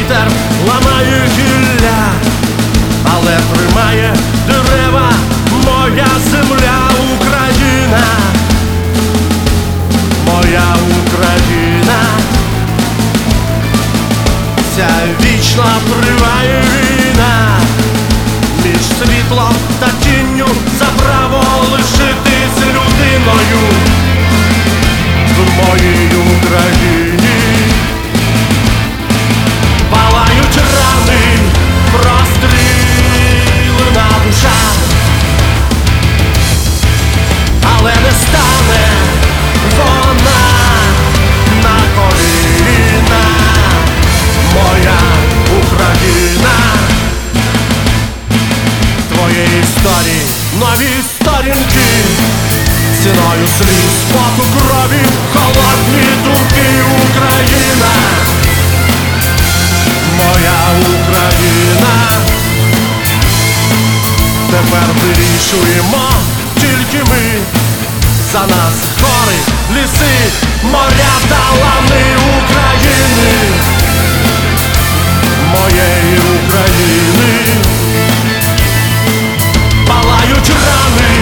вітер ламає гілля, але тримає дерева моя земля, Україна, моя Україна. Ця вічна триває війна між світлом та тінню, за право лишитись людиною в моїй Україні. Палають рани, прострілена душа, але не стане вона на коліна, моя Україна. Твоєї історії нові сторінки, ціною сліз, поту, крові, холодні думки, Україна, моя Україна. Тепер вирішуємо тільки ми, за нас гори, ліси, моря та лани України, моєї України. Палають рани,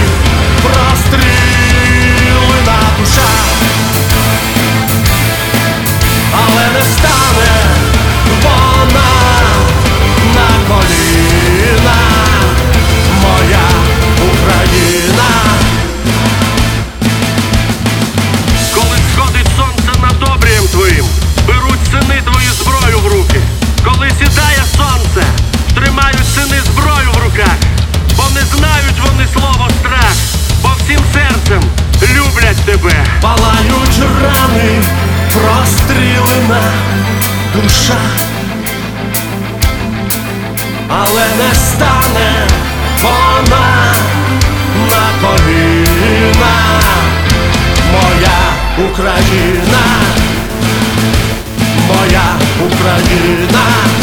прострілена душа, але не стане вона на коліна, моя Україна. Коли сходить сонце над обрієм твоїм, беруть сини твої зброю в руки. Коли сідає сонце, тримають сини зброю в руках, бо не знають вони слово страх, бо всім серцем люблять тебе. Палають рани, прострілена душа, але не стане вона на коліна, моя Україна, моя Україна.